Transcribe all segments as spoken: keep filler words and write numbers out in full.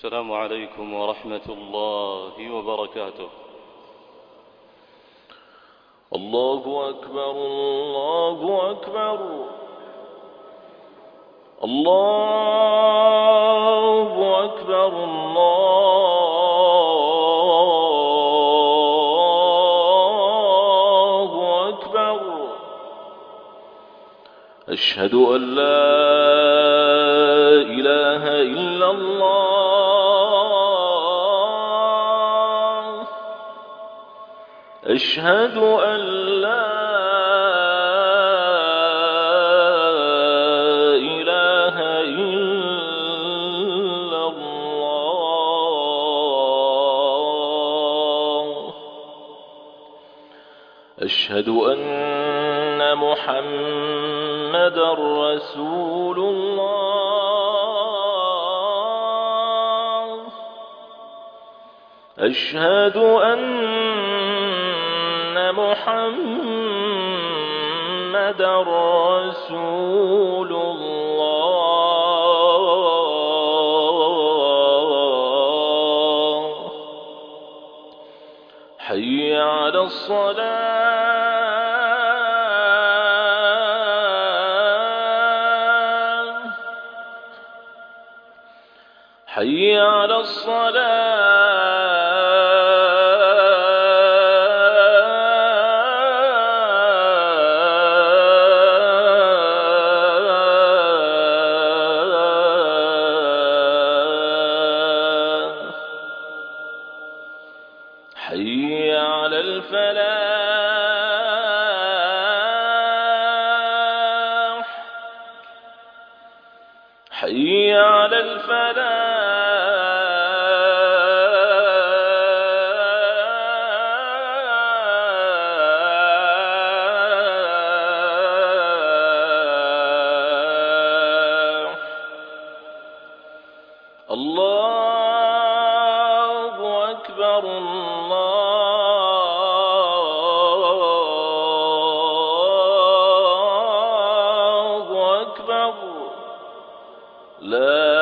السلام عليكم ورحمة الله وبركاته. الله أكبر الله أكبر الله أكبر الله أكبر. أشهد أن لا إله إلا الله. أشهد أن لا إله إلا الله. أشهد أن محمدا رسول الله. أشهد أن محمدا رسول الله. حي على الصلاة. حي على الصلاة. حي على الفلاح. حي على الفلاح. الله أكبر الله أكبر. لا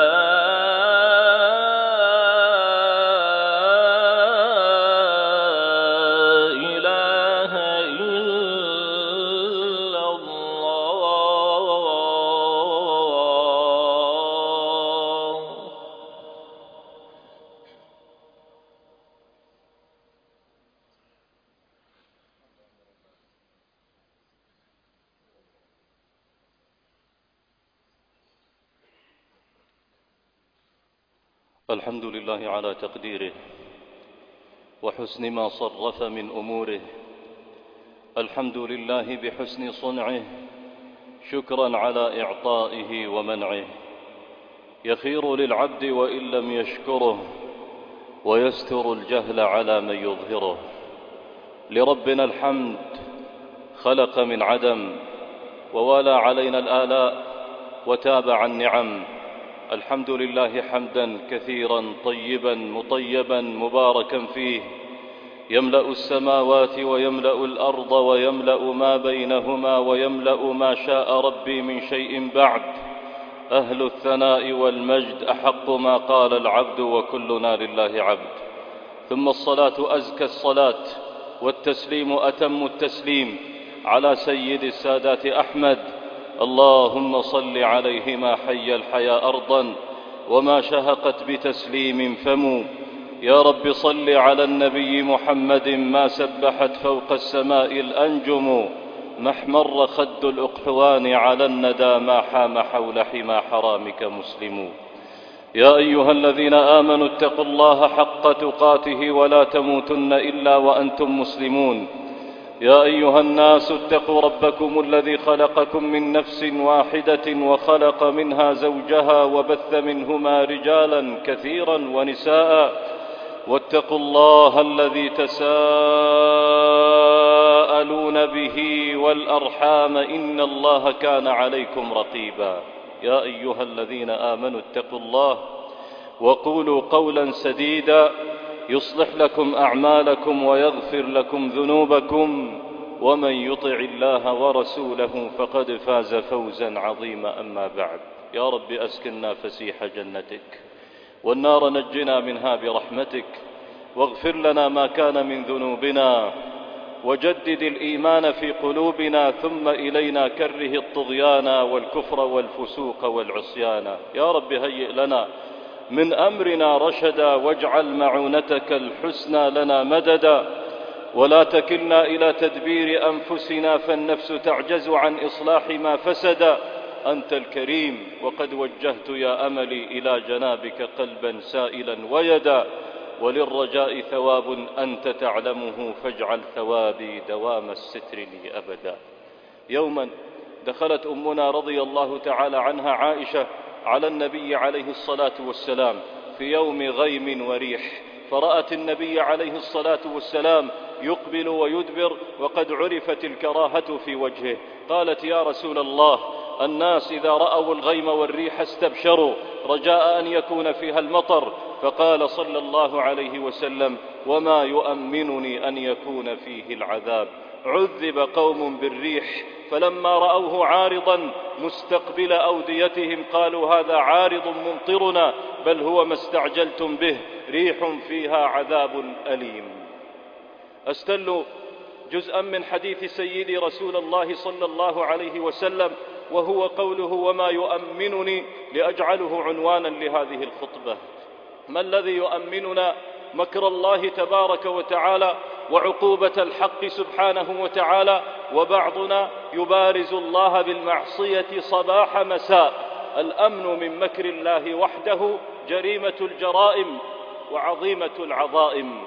إله إلا الله. الحمد لله على تقديره وحسن ما صرف من أموره. الحمد لله بحسن صنعه، شكرا على إعطائه ومنعه. يخير للعبد وإن لم يشكره، ويستر الجهل على من يظهره. لربنا الحمد، خلق من عدم ووالى علينا الآلاء وتابع النعم. الحمد لله حمدا كثيرا طيبا مطيبا مباركا فيه، يملأ السماوات ويملأ الأرض ويملأ ما بينهما ويملأ ما شاء ربي من شيء بعد. أهل الثناء والمجد أحق ما قال العبد وكلنا لله عبد. ثم الصلاة أزكى الصلاة والتسليم أتم التسليم على سيد السادات أحمد. اللهم صل عليه ما حي الحياة أرضا وما شهقت بتسليم فم. يا رب صل على النبي محمد ما سبحت فوق السماء الأنجم. ما احمر خد الأقحوان على الندى ما حام حول حمى حرامك مسلم. يا أيها الذين آمنوا اتقوا الله حق تقاته ولا تموتن إلا وأنتم مسلمون. يا أيها الناس اتقوا ربكم الذي خلقكم من نفس واحدة وخلق منها زوجها وبث منهما رجالا كثيرا ونساء. واتقوا الله الذي تساءلون به والأرحام إن الله كان عليكم رقيبا. يا أيها الذين آمنوا اتقوا الله وقولوا قولا سديدا يصلح لكم أعمالكم ويغفر لكم ذنوبكم، ومن يطع الله ورسوله فقد فاز فوزا عظيما. أما بعد، يا رب أسكننا فسيح جنتك والنار نجنا منها برحمتك، واغفر لنا ما كان من ذنوبنا، وجدد الإيمان في قلوبنا، ثم إلينا كره الطغيان والكفر والفسوق والعصيان. يا رب هيئ لنا من أمرنا رشدا، واجعل معونتك الحسنى لنا مددا، ولا تكلنا إلى تدبير أنفسنا، فالنفس تعجز عن إصلاح ما فسد. أنت الكريم، وقد وجهت يا أملي إلى جنابك قلبا سائلا ويدا، وللرجاء ثواب أنت تعلمه، فاجعل ثوابي دوام الستر لي أبدا. يوما دخلت أمنا رضي الله تعالى عنها عائشة على النبي عليه الصلاة والسلام في يوم غيم وريح، فرأت النبي عليه الصلاة والسلام يقبل ويدبر، وقد عرفت الكراهة في وجهه. قالت: يا رسول الله، الناس إذا رأوا الغيم والريح استبشروا رجاء أن يكون فيها المطر. فقال صلى الله عليه وسلم: وما يؤمنني أن يكون فيه العذاب. عذب قوم بالريح، فلما رأوه عارضا مستقبل أوديتهم قالوا: هذا عارض ممطرنا، بل هو ما استعجلتم به، ريح فيها عذاب أليم. أستل جزءا من حديث سيدي رسول الله صلى الله عليه وسلم، وهو قوله: وما يؤمنني، لأجعله عنوانا لهذه الخطبة. ما الذي يؤمننا؟ مكر الله تبارك وتعالى وعقوبة الحق سبحانه وتعالى، وبعضنا يبارز الله بالمعصية صباح مساء. الأمن من مكر الله وحده جريمة الجرائم وعظيمة العظائم.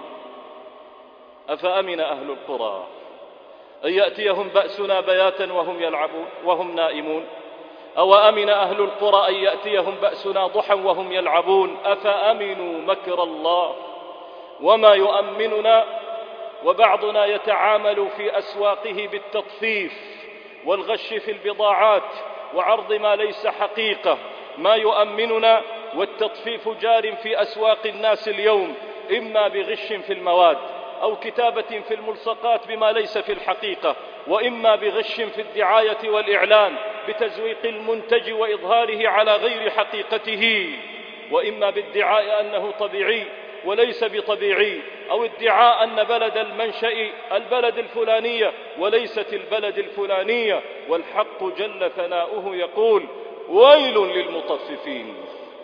أفأمن أهل القرى أن يأتيهم بأسنا بياتا وهم يلعبون وهم نائمون؟ أو أمن أهل القرى أن يأتيهم بأسنا ضحى وهم يلعبون؟ أفأمنوا مكر الله؟ وما يؤمننا، وبعضنا يتعامل في أسواقه بالتطفيف والغش في البضاعات وعرض ما ليس حقيقة. ما يؤمننا والتطفيف جار في أسواق الناس اليوم، إما بغش في المواد، أو كتابة في الملصقات بما ليس في الحقيقة، وإما بغش في الدعاية والإعلان بتزويق المنتج وإظهاره على غير حقيقته، وإما بادعاء أنه طبيعي وليس بطبيعي، أو ادعاء أن بلد المنشأ البلد الفلانية وليست البلد الفلانية. والحق جل ثناؤه يقول: ويل للمطففين،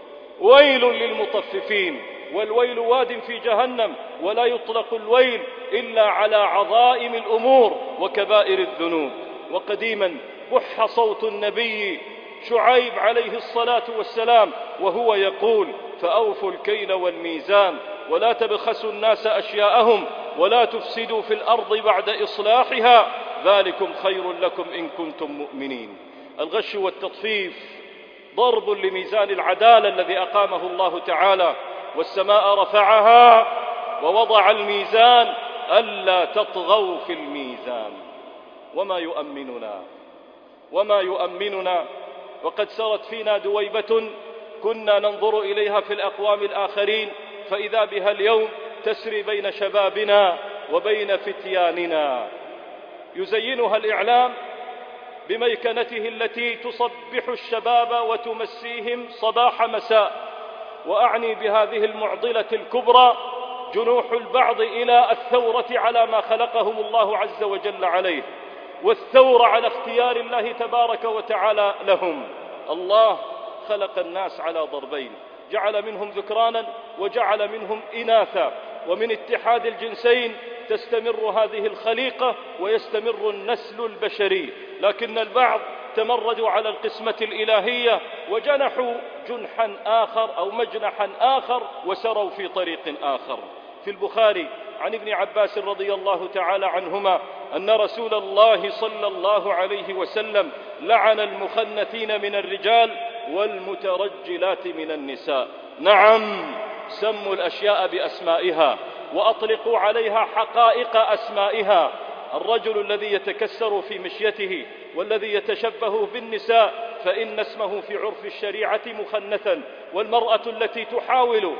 ويل للمطففين. والويل واد في جهنم، ولا يطلق الويل إلا على عظائم الأمور وكبائر الذنوب. وقديما بح صوت النبي شعيب عليه الصلاة والسلام وهو يقول: فأوفوا الكيل والميزان، ولا تبخسوا الناس أشياءهم، ولا تفسدوا في الأرض بعد إصلاحها، ذلكم خير لكم إن كنتم مؤمنين. الغش والتطفيف ضرب لميزان العدالة الذي أقامه الله تعالى، والسماء رفعها ووضع الميزان ألا تطغوا في الميزان. وما يؤمننا، وما يؤمننا، وقد سرت فينا دويبة كنا ننظر إليها في الأقوام الآخرين، فإذا بها اليوم تسري بين شبابنا وبين فتياننا. يزينها الإعلام بميكنته التي تصبح الشباب وتمسيهم صباح مساء. وأعني بهذه المعضلة الكبرى جنوح البعض إلى الثورة على ما خلقهم الله عز وجل عليه، والثورة على اختيار الله تبارك وتعالى لهم. الله خلق الناس على ضربين: جعل منهم ذكرانا وجعل منهم إناثا، ومن اتحاد الجنسين تستمر هذه الخليقة ويستمر النسل البشري. لكن البعض تمردوا على القسمة الإلهية وجنحوا جنحا آخر أو مجنحا آخر وسروا في طريق آخر. في البخاري عن ابن عباس رضي الله تعالى عنهما أن رسول الله صلى الله عليه وسلم لعن المخنثين من الرجال والمترجلات من النساء. نعم، سموا الأشياء بأسمائها وأطلقوا عليها حقائق أسمائها. الرجل الذي يتكسر في مشيته والذي يتشبه بالنساء فإن اسمه في عرف الشريعة مخنثا، والمرأة التي تحاول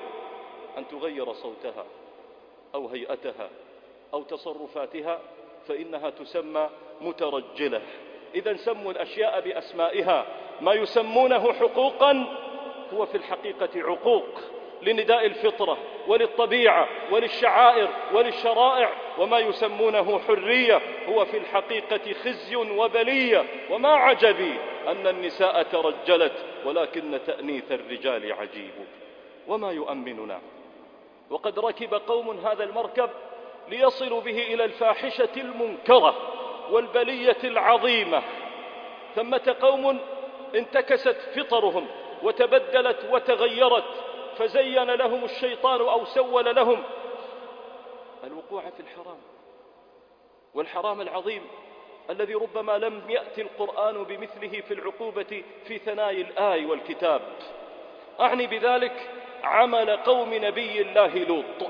أن تغير صوتها أو هيئتها أو تصرفاتها فإنها تسمى مترجلة. إذا سموا الأشياء بأسمائها. ما يسمونه حقوقا هو في الحقيقة عقوق. لنداء الفطرة وللطبيعة وللشعائر وللشرائع، وما يسمونه حرية هو في الحقيقة خزي وبلية. وما عجبي أن النساء ترجلت، ولكن تأنيث الرجال عجيب. وما يؤمننا وقد ركب قوم هذا المركب ليصلوا به إلى الفاحشة المنكرة والبلية العظيمة. ثمة قوم انتكست فطرهم وتبدلت وتغيرت، فزين لهم الشيطان أو سول لهم الوقوع في الحرام، والحرام العظيم الذي ربما لم يأتي القرآن بمثله في العقوبة في ثناء الآي والكتاب. أعني بذلك عمل قوم نبي الله لوط.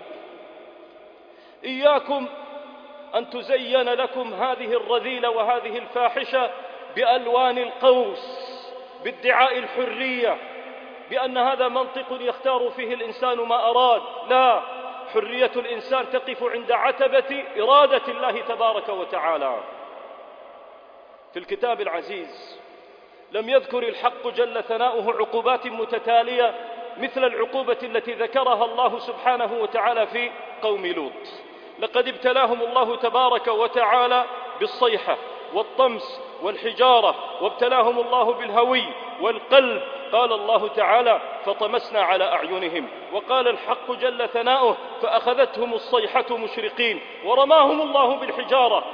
إياكم أن تزين لكم هذه الرذيلة وهذه الفاحشة بألوان القوس، بادعاء الحرية، بأن هذا منطق يختار فيه الإنسان ما أراد. لا، حرية الإنسان تقف عند عتبة إرادة الله تبارك وتعالى. في الكتاب العزيز لم يذكر الحق جل ثناؤه عقوبات متتالية مثل العقوبة التي ذكرها الله سبحانه وتعالى في قوم لوط. لقد ابتلاهم الله تبارك وتعالى بالصيحة والطمس والحجارة، وابتلاهم الله بالهوي والقلب. قال الله تعالى: فطمسنا على أعينهم. وقال الحق جل ثناؤه: فأخذتهم الصيحة مشرقين، ورماهم الله بالحجارة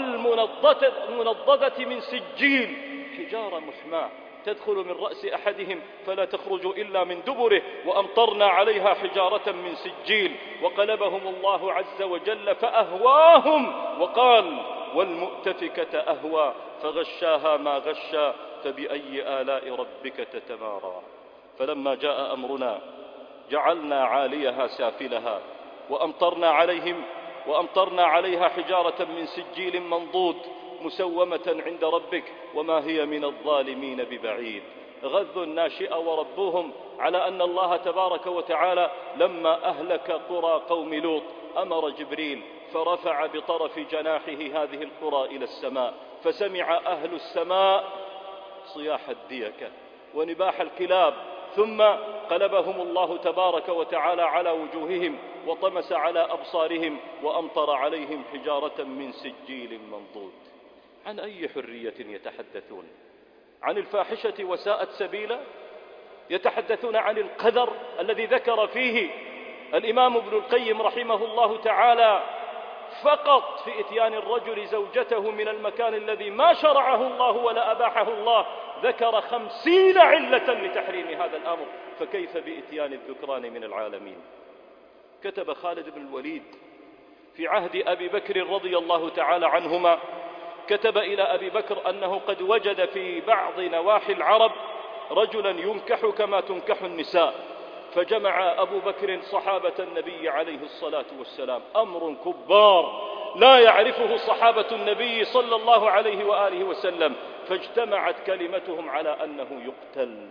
المنضدة من سجيل، حجارة محماة تدخل من رأس أحدهم فلا تخرج إلا من دبره، وأمطرنا عليها حجارة من سجيل. وقلبهم الله عز وجل فأهواهم، وقال: والمؤتفكة أهوى فغشاها ما غشا، فبأي آلاء ربك تتمارى. فلما جاء أمرنا جعلنا عاليها سافلها وأمطرنا عليهم وأمطرنا عليها حجارة من سجيل منضود مسومة عند ربك وما هي من الظالمين ببعيد. غذوا الناشئ وربوهم على أن الله تبارك وتعالى لما أهلك قرى قوم لوط أمر جبريل فرفع بطرف جناحه هذه القرى إلى السماء، فسمع أهل السماء صياح الديكة ونباح الكلاب، ثم قلبهم الله تبارك وتعالى على وجوههم وطمس على أبصارهم وأمطر عليهم حجارة من سجيل منضود. عن أي حرية يتحدثون؟ عن الفاحشة وساءت سبيلا؟ يتحدثون عن القدر الذي ذكر فيه الإمام ابن القيم رحمه الله تعالى فقط في إتيان الرجل زوجته من المكان الذي ما شرعه الله ولا أباحه الله، ذكر خمسين علة لتحريم هذا الأمر، فكيف بإتيان الذكران من العالمين؟ كتب خالد بن الوليد في عهد أبي بكر رضي الله تعالى عنهما، كتب إلى أبي بكر أنه قد وجد في بعض نواحي العرب رجلا ينكح كما تنكح النساء، فجمع أبو بكر صحابة النبي عليه الصلاة والسلام، أمر كبار لا يعرفه صحابة النبي صلى الله عليه وآله وسلم، فاجتمعت كلمتهم على أنه يقتل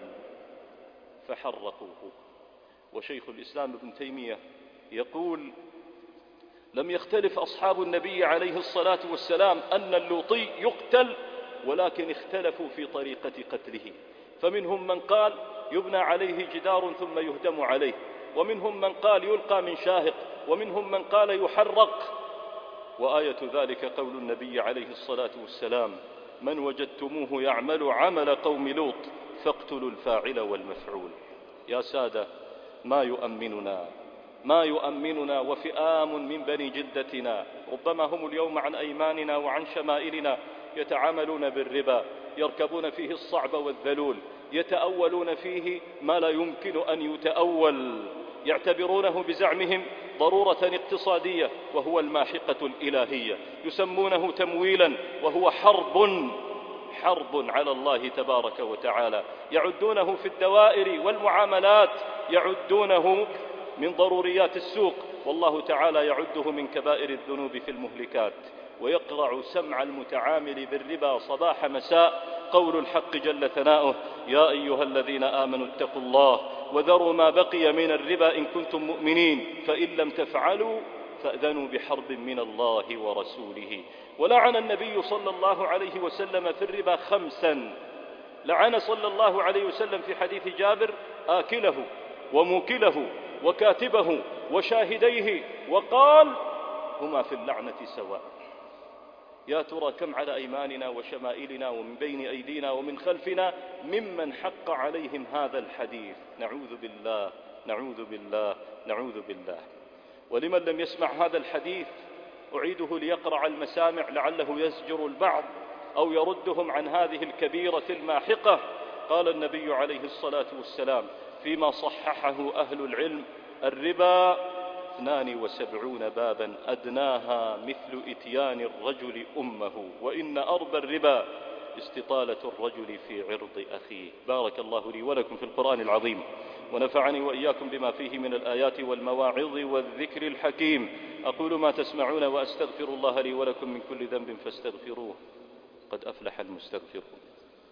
فحرقوه. وشيخ الإسلام ابن تيمية يقول: لم يختلف أصحاب النبي عليه الصلاة والسلام أن اللوطي يقتل، ولكن اختلفوا في طريقة قتله، فمنهم من قال يبنى عليه جدار ثم يهدم عليه، ومنهم من قال يلقى من شاهق، ومنهم من قال يحرق. وآية ذلك قول النبي عليه الصلاة والسلام: من وجدتموه يعمل عمل قوم لوط فاقتلوا الفاعل والمفعول. يا سادة، ما يؤمننا ما يؤمننا وفئام من بني جلدتنا ربما هم اليوم عن أيماننا وعن شمائلنا يتعاملون بالربا، يركبون فيه الصعب والذلول، يتأولون فيه ما لا يمكن أن يتأول، يعتبرونه بزعمهم ضرورة اقتصادية وهو الماحقة الإلهية، يسمونه تمويلا وهو حرب حرب على الله تبارك وتعالى، يعدونه في الدوائر والمعاملات، يعدونه من ضروريات السوق، والله تعالى يعده من كبائر الذنوب في المهلكات. ويقرع سمع المتعامل بالربا صباح مساء قول الحق جل ثناؤه: يا أيها الذين آمنوا اتقوا الله وذروا ما بقي من الربا إن كنتم مؤمنين فإن لم تفعلوا فأذنوا بحرب من الله ورسوله. ولعن النبي صلى الله عليه وسلم في الربا خمسا، لعن صلى الله عليه وسلم في حديث جابر آكله وموكله وكاتبه وشاهديه وقال هما في اللعنة سواء. يا ترى كم على أيماننا وشمائلنا ومن بين أيدينا ومن خلفنا ممن حق عليهم هذا الحديث. نعوذ بالله نعوذ بالله نعوذ بالله. ولمن لم يسمع هذا الحديث أعيده ليقرع المسامع لعله يزجر البعض أو يردهم عن هذه الكبيرة الماحقة. قال النبي عليه الصلاة والسلام فيما صححه أهل العلم: الربا اثنان وسبعون بابا أدناها مثل إتيان الرجل أمه، وإن أربى الربا استطالة الرجل في عرض أخيه. بارك الله لي ولكم في القرآن العظيم، ونفعني وإياكم بما فيه من الآيات والمواعظ والذكر الحكيم. أقول ما تسمعون وأستغفر الله لي ولكم من كل ذنب فاستغفروه، قد أفلح المستغفرون.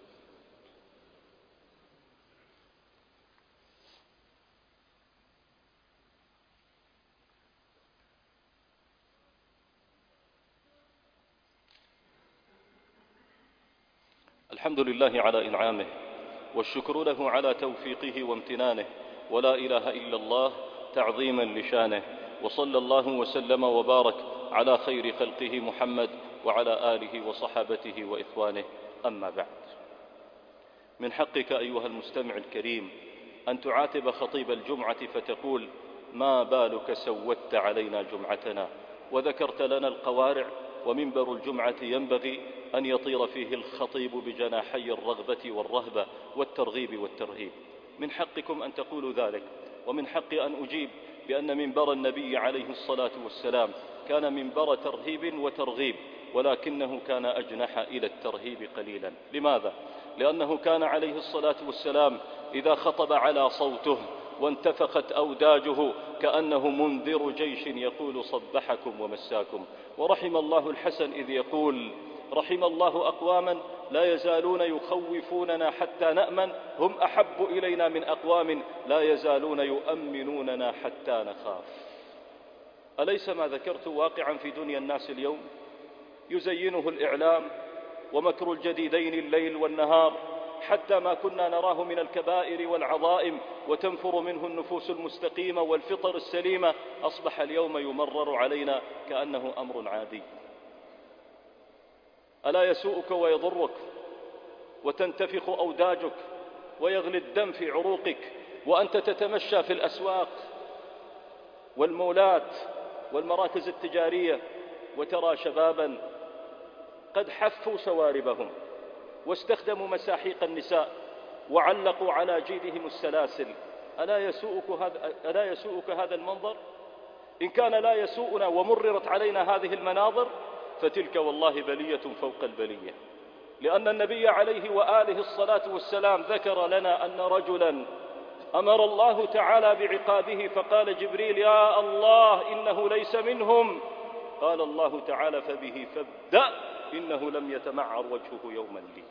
الحمد لله على إنعامه، والشكر له على توفيقه وامتنانه، ولا إله إلا الله تعظيما لشانه. وصلى الله وسلم وبارك على خير خلقه محمد وعلى آله وصحابته وإخوانه. أما بعد، من حقك أيها المستمع الكريم أن تعاتب خطيب الجمعة فتقول: ما بالك سودت علينا جمعتنا؟ وذكرت لنا القوارع. ومنبر الجمعة ينبغي أن يطير فيه الخطيب بجناحي الرغبة والرهبة والترغيب والترهيب. من حقكم أن تقولوا ذلك، ومن حقي أن أجيب بأن منبر النبي عليه الصلاة والسلام كان منبر ترهيب وترغيب، ولكنه كان أجنح إلى الترهيب قليلا. لماذا؟ لأنه كان عليه الصلاة والسلام إذا خطب على صوته وانتفخت أوداجه كأنه منذر جيش يقول: صبحكم ومساكم. ورحم الله الحسن إذ يقول: رحم الله أقواما لا يزالون يخوفوننا حتى نأمن، هم أحب إلينا من أقوام لا يزالون يؤمنوننا حتى نخاف. أليس ما ذكرت واقعا في دنيا الناس اليوم؟ يزينه الإعلام ومكر الجديدين الليل والنهار، حتى ما كنا نراه من الكبائر والعظائم وتنفر منه النفوس المستقيمة والفطر السليمة أصبح اليوم يمرر علينا كأنه أمر عادي. ألا يسوءك ويضرك وتنتفخ أوداجك ويغلي الدم في عروقك وأنت تتمشى في الأسواق والمولات والمراكز التجارية وترى شبابا قد حفوا شواربهم واستخدموا مساحيق النساء وعلقوا على جيدهم السلاسل؟ ألا يسوءك هذا, ألا يسوءك هذا المنظر؟ إن كان لا يسوءنا ومررت علينا هذه المناظر فتلك والله بلية فوق البلية. لأن النبي عليه وآله الصلاة والسلام ذكر لنا أن رجلا أمر الله تعالى بعقابه فقال جبريل: يا الله إنه ليس منهم. قال الله تعالى: فبه فابدأ إنه لم يتمعر وجهه يوما لي.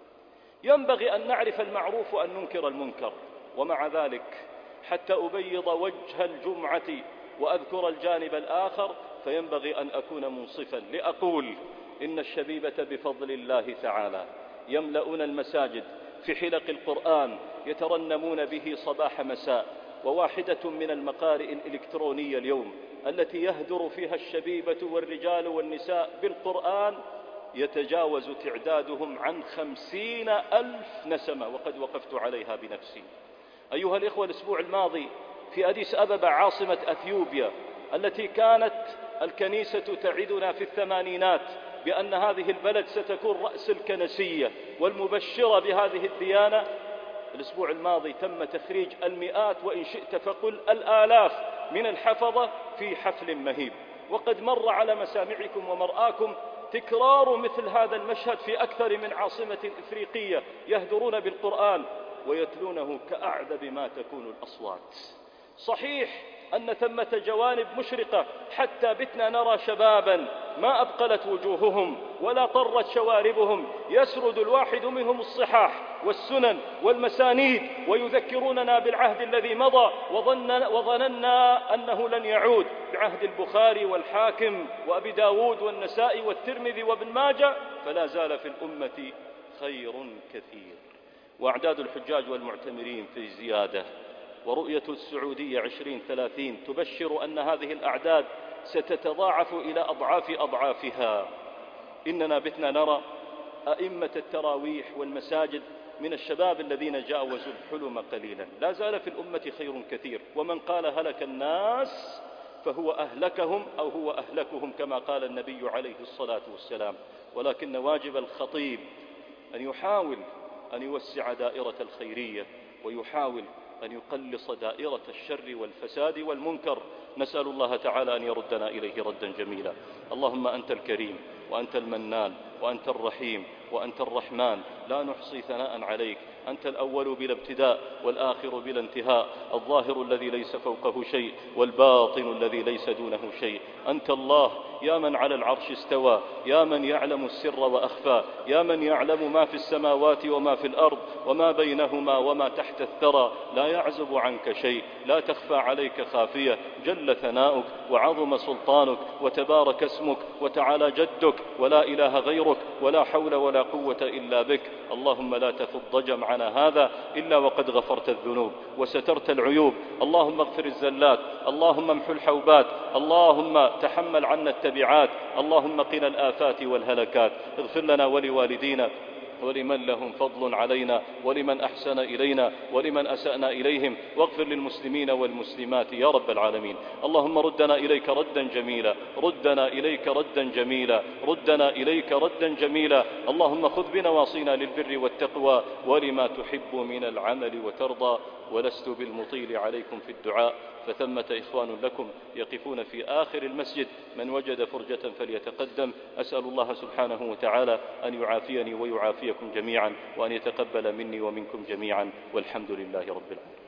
ينبغي أن نعرف المعروف وأن ننكر المنكر، ومع ذلك حتى أبيض وجه الجمعة وأذكر الجانب الآخر فينبغي أن أكون منصفا لأقول إن الشبيبة بفضل الله تعالى يملؤون المساجد في حلق القرآن يترنمون به صباح مساء. وواحدة من المقارئ الإلكترونية اليوم التي يهدر فيها الشبيبة والرجال والنساء بالقرآن يتجاوز تعدادهم عن خمسين ألف نسمة، وقد وقفت عليها بنفسي. أيها الإخوة، الأسبوع الماضي في أديس أبابا عاصمة أثيوبيا التي كانت الكنيسة تعدنا في الثمانينات بأن هذه البلد ستكون رأس الكنسية والمبشرة بهذه الديانة، الأسبوع الماضي تم تخريج المئات وإن شئت فقل الآلاف من الحفظة في حفل مهيب. وقد مر على مسامعكم ومرآكم تكرار مثل هذا المشهد في أكثر من عاصمة إفريقية، يهدرون بالقرآن ويتلونه كأعذب ما تكون الأصوات. صحيح أن ثمة جوانب مشرقة، حتى بتنا نرى شبابا ما أبقلت وجوههم ولا طرت شواربهم يسرد الواحد منهم الصحاح والسنن والمسانيد ويذكروننا بالعهد الذي مضى وظن وظننا أنه لن يعود، بعهد البخاري والحاكم وأبي داود والنسائي والترمذي وابن ماجه. فلا زال في الأمة خير كثير، وأعداد الحجاج والمعتمرين في زيادة. ورؤية السعودية عشرين ثلاثين تبشر أن هذه الأعداد ستتضاعف إلى أضعاف أضعافها. إننا بتنا نرى أئمة التراويح والمساجد من الشباب الذين جاوزوا الحلم قليلا. لا زال في الأمة خير كثير، ومن قال هلك الناس فهو أهلكهم أو هو أهلكهم كما قال النبي عليه الصلاة والسلام. ولكن واجب الخطيب أن يحاول أن يوسع دائرة الخيرية، ويحاول أن يقلص دائرة الشر والفساد والمنكر. نسأل الله تعالى أن يردنا إليه ردا جميلا. اللهم أنت الكريم وأنت المنان وأنت الرحيم وأنت الرحمن، لا نحصي ثناء عليك. أنت الأول بلا ابتداء والآخر بلا انتهاء، الظاهر الذي ليس فوقه شيء والباطن الذي ليس دونه شيء. أنت الله يا من على العرش استوى، يا من يعلم السر وأخفى، يا من يعلم ما في السماوات وما في الأرض وما بينهما وما تحت الثرى. لا يعزب عنك شيء، لا تخفى عليك خافية. جل ثناؤك وعظم سلطانك وتبارك اسمك وتعالى جدك، ولا إله غيرك، ولا حول ولا قوة إلا بك. اللهم لا تفض جمعنا هذا إلا وقد غفرت الذنوب وسترت العيوب. اللهم اغفر الزلات، اللهم امحو الحوبات، اللهم تحمل عنا التبعات، اللهم قنا الآفات والهلكات. اغفر لنا ولوالدينا ولمن لهم فضل علينا ولمن أحسن إلينا ولمن أسأنا إليهم، واغفر للمسلمين والمسلمات يا رب العالمين. اللهم ردنا إليك ردا جميلا، ردنا إليك ردا جميلا، ردنا إليك ردا جميلا. اللهم خذ بنواصينا للبر والتقوى ولما تحب من العمل وترضى. ولست بالمطيل عليكم في الدعاء، فثمة إخوان لكم يقفون في آخر المسجد، من وجد فرجة فليتقدم. أسأل الله سبحانه وتعالى أن يعافيني ويعافيكم جميعا، وأن يتقبل مني ومنكم جميعا، والحمد لله رب العالمين.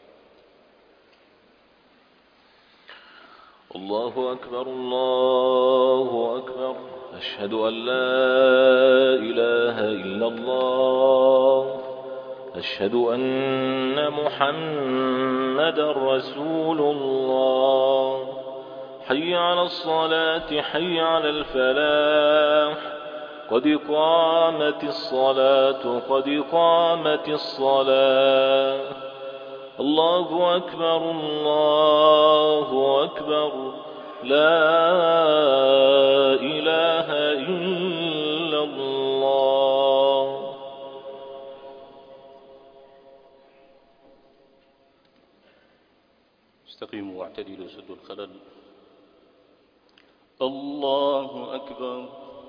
الله أكبر الله أكبر، أشهد أن لا إله إلا الله، أشهد أن محمدا رسول الله. حي على الصلاة حي على الفلاح، قد قامت الصلاة قد قامت الصلاة. الله أكبر الله أكبر، لا إله إلا الله. استقيموا واعتدلوا سدوا الخلل. الله أكبر.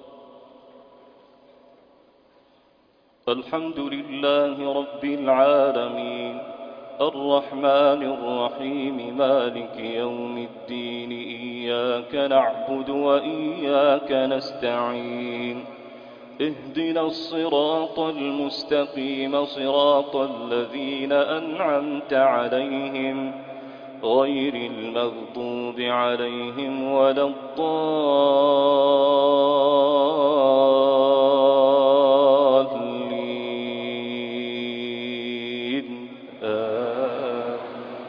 الحمد لله رب العالمين، الرحمن الرحيم، مالك يوم الدين. إياك نعبد وإياك نستعين، اهدنا الصراط المستقيم، صراط الذين أنعمت عليهم غير المغضوب عليهم ولا الضالين. آمين.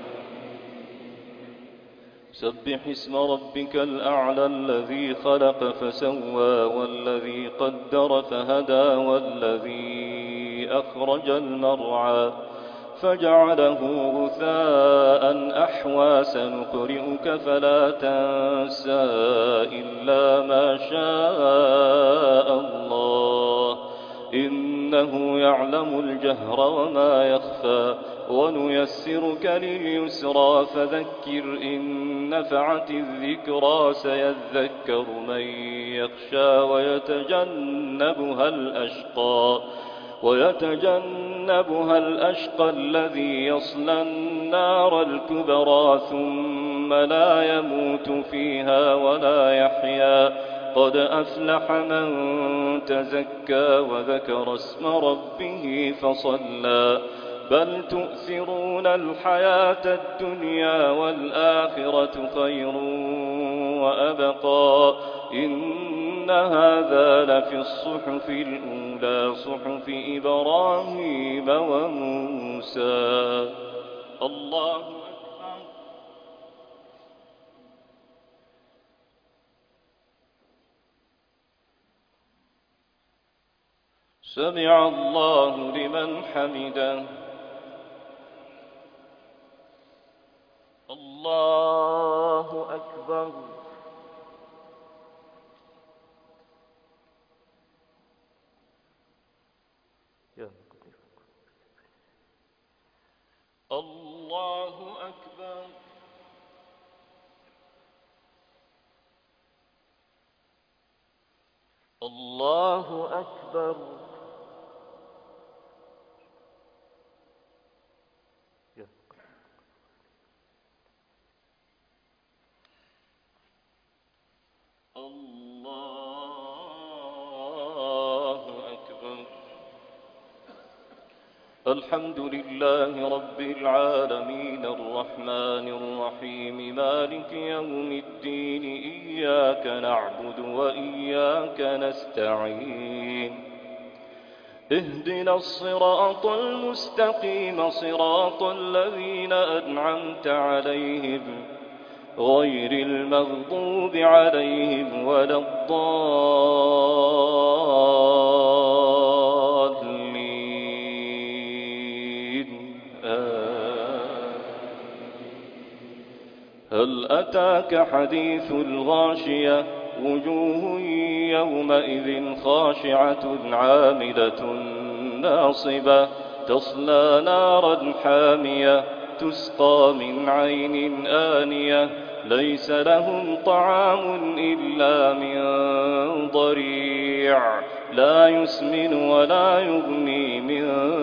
سبح اسم ربك الأعلى الذي خلق فسوى، والذي قدر فهدى، والذي أخرج المرعى فجعله غثاء أحوى. سنقرئك فلا تنسى إلا ما شاء الله، إنه يعلم الجهر وما يخفى. ونيسرك لليسرى، فذكر إن نفعت الذكرى. سيذكر من يخشى ويتجنبها الأشقى ويتجنبها الأشقى الذي يصلى النار الكبرى، ثم لا يموت فيها ولا يحيا. قد أفلح من تزكى وذكر اسم ربه فصلى. بل تؤثرون الحياة الدنيا والآخرة خير وأبقى. إن هذا لفي الصحف الأولى، صحف إبراهيم وموسى. الله أكبر. سمع الله لمن حمده. الله أكبر. الله أكبر. الله أكبر. الله أكبر. الحمد لله رب العالمين الرحمن الرحيم مالك يوم الدين إياك نعبد وإياك نستعين اهدنا الصراط المستقيم صراط الذين أنعمت عليهم غير المغضوب عليهم ولا الضالين آمين. هل أتاك حديث الغاشية وجوه يومئذ خاشعة عاملة ناصبة تصلى نارا حامية تسقى من عين آنية ليس لهم طعام إلا من ضريع لا يسمن ولا يغني من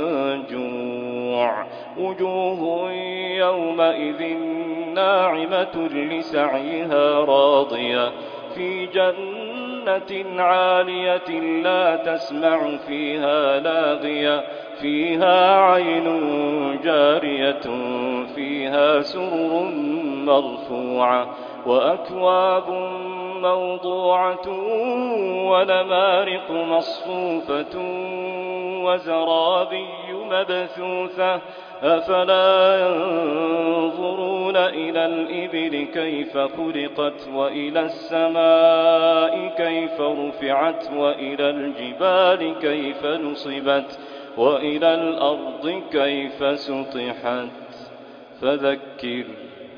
جوع وجوه يومئذ ناعمة لسعيها راضية في جنة عالية لا تسمع فيها لاغية فيها عين جارية فيها سرر مرفوعة وأكواب موضوعة ونمارق مصفوفة وزرابي مبثوثة أفلا ينظرون إلى الإبل كيف خلقت وإلى السماء كيف رفعت وإلى الجبال كيف نصبت وإلى الأرض كيف سطحت فذكر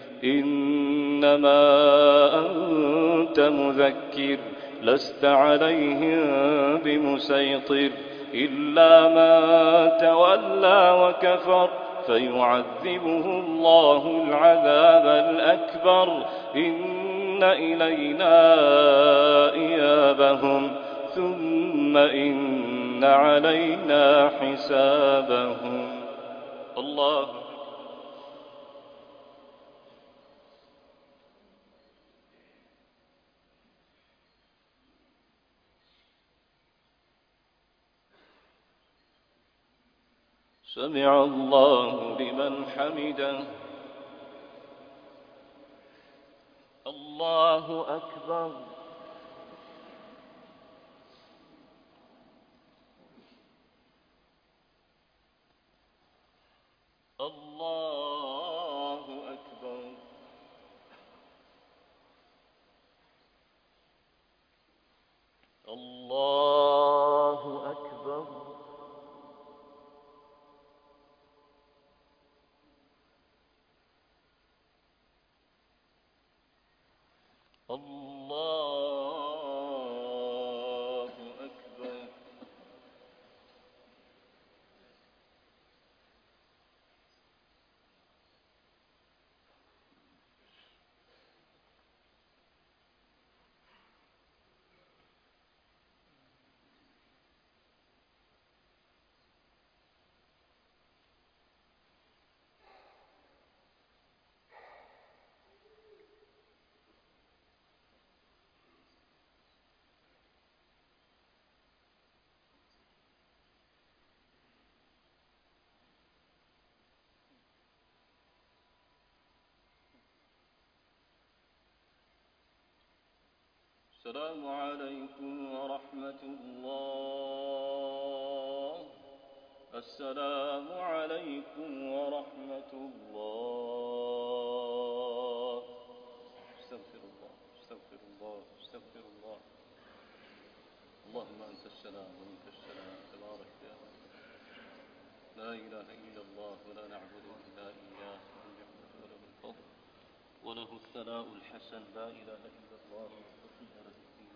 إنما أنت مذكر لست عليهم بمسيطر إلا من تولى وكفر فيعذبه الله العذاب الأكبر إن إلينا إيابهم ثم إن علينا حسابهم. الله سمع الله لمن حمده. الله أكبر. الله أكبر. الله أكبر. الله أكبر. السلام عليكم ورحمة الله. السلام عليكم ورحمة الله. استغفر الله استغفر الله استغفر الله. اللهم أنت السلام ومنك السلام تبارك يا رب. لا إله إلا الله ولا نعبد إلا إياه له النعمة وله الفضل الثناء الحسن لا إله إلا الله وحسن الدين.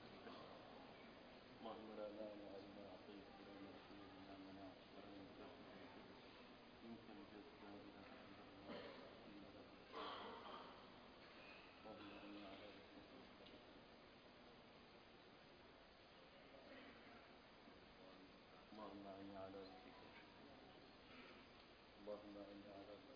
اللهم لا مانع لما أعطيت ولا معطي لما منعت ولا ينفع منك الجد لا إله إلا الله اللهم إني على ذكرك اللهم إني على ذكرك اللهم إني على ذكرك